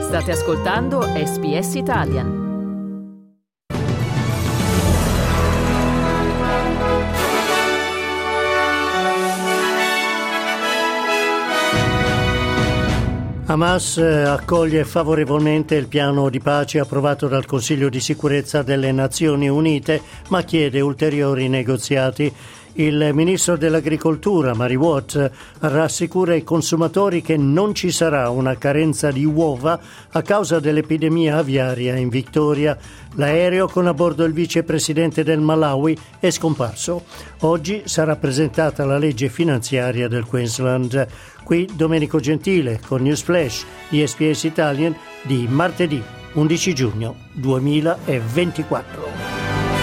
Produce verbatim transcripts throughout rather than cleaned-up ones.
State ascoltando S B S Italian. Hamas accoglie favorevolmente il piano di pace approvato dal Consiglio di sicurezza delle Nazioni Unite, ma chiede ulteriori negoziati. Il ministro dell'Agricoltura, Mary Watt, rassicura i consumatori che non ci sarà una carenza di uova a causa dell'epidemia aviaria in Victoria. L'aereo con a bordo il vicepresidente del Malawi è scomparso. Oggi sarà presentata la legge finanziaria del Queensland. Qui Domenico Gentile con News Flash di S B S Italian di martedì undici giugno duemilaventiquattro.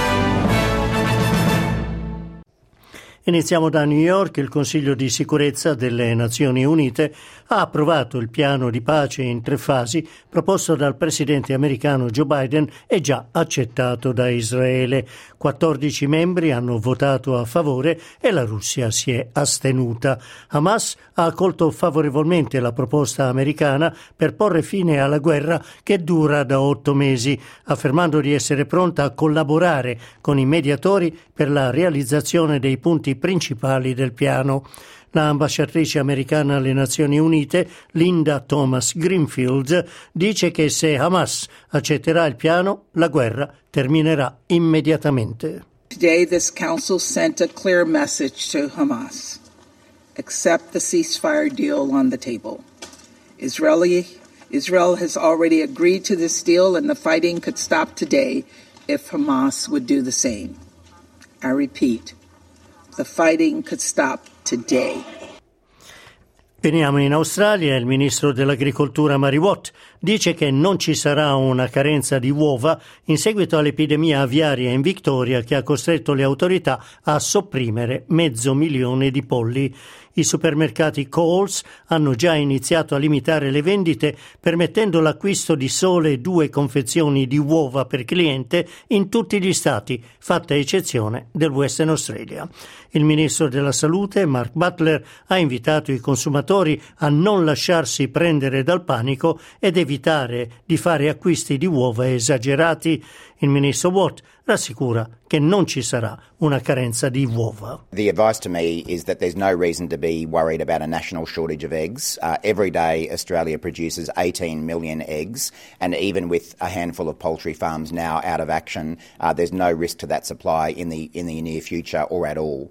Iniziamo da New York. Il Consiglio di sicurezza delle Nazioni Unite ha approvato il piano di pace in tre fasi proposto dal presidente americano Joe Biden e già accettato da Israele. quattordici membri hanno votato a favore e la Russia si è astenuta. Hamas ha accolto favorevolmente la proposta americana per porre fine alla guerra che dura da otto mesi, affermando di essere pronta a collaborare con i mediatori per la realizzazione dei punti principali del piano. L'ambasciatrice americana alle Nazioni Unite, Linda Thomas Greenfield, dice che se Hamas accetterà il piano, la guerra terminerà immediatamente. Today this council sent a clear message to Hamas. Accept the ceasefire deal on the table. Israeli Israel has already agreed to this deal and the fighting could stop today if Hamas would do the same. I repeat, the fighting could stop today. Veniamo in Australia. Il ministro dell'Agricoltura Mary Watt dice che non ci sarà una carenza di uova in seguito all'epidemia aviaria in Victoria che ha costretto le autorità a sopprimere mezzo milione di polli. I supermercati Coles hanno già iniziato a limitare le vendite, permettendo l'acquisto di sole due confezioni di uova per cliente in tutti gli stati, fatta eccezione del Western Australia. Il ministro della Salute, Mark Butler, ha invitato i consumatori a non lasciarsi prendere dal panico ed evitare di fare acquisti di uova esagerati. Il ministro Watt rassicura che non ci sarà una carenza di uova. The advice to me is that there's no reason to be worried about a national shortage of eggs. Uh, every day Australia produces eighteen million eggs, and even with a handful of poultry farms now out of action, uh, there's no risk to that supply in the in the near future or at all.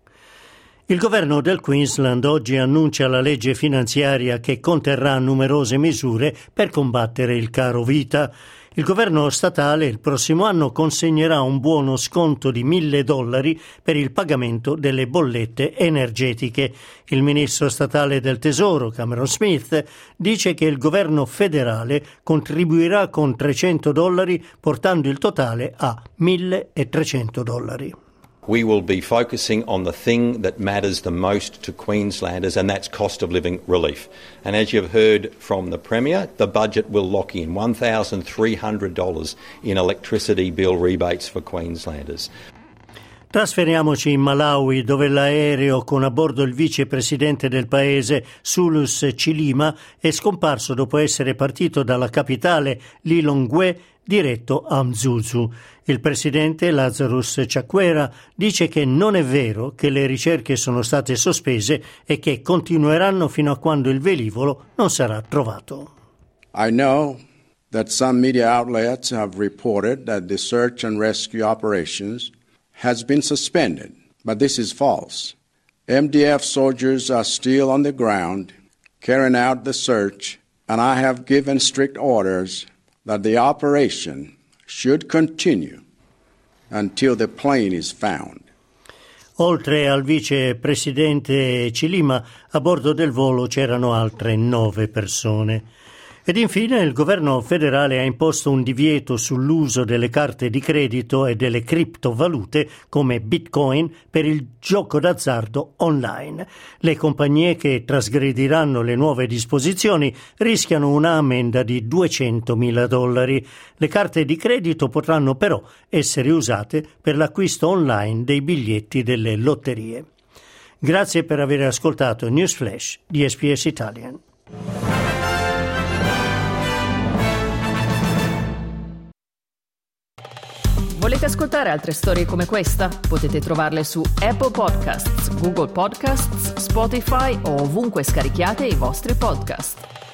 Il governo del Queensland oggi annuncia la legge finanziaria che conterrà numerose misure per combattere il caro vita. Il governo statale il prossimo anno consegnerà un buono sconto di mille dollari per il pagamento delle bollette energetiche. Il ministro statale del Tesoro, Cameron Smith, dice che il governo federale contribuirà con trecento dollari, portando il totale a milletrecento dollari. We will be focusing on the thing that matters the most to Queenslanders, and that's cost of living relief. And as you've heard from the Premier, the budget will lock in one thousand three hundred dollars in electricity bill rebates for Queenslanders. Trasferiamoci in Malawi, dove l'aereo con a bordo il vicepresidente del paese, Sulus Chilima, è scomparso dopo essere partito dalla capitale Lilongwe diretto a Mzuzu. Il presidente Lazarus Chakwera dice che non è vero che le ricerche sono state sospese e che continueranno fino a quando il velivolo non sarà trovato. I know that some media outlets have reported that the search and rescue operations has been suspended, but this is false. M D F soldiers are still on the ground carrying out the search, and I have given strict orders that the operation should continue until the plane is found. Oltre al vicepresidente Chilima, a bordo del volo c'erano altre nove persone. Ed infine il governo federale ha imposto un divieto sull'uso delle carte di credito e delle criptovalute come Bitcoin per il gioco d'azzardo online. Le compagnie che trasgrediranno le nuove disposizioni rischiano un'ammenda di duecentomila dollari. Le carte di credito potranno però essere usate per l'acquisto online dei biglietti delle lotterie. Grazie per aver ascoltato News Flash di S B S Italian. Volete ascoltare altre storie come questa? Potete trovarle su Apple Podcasts, Google Podcasts, Spotify o ovunque scarichiate i vostri podcast.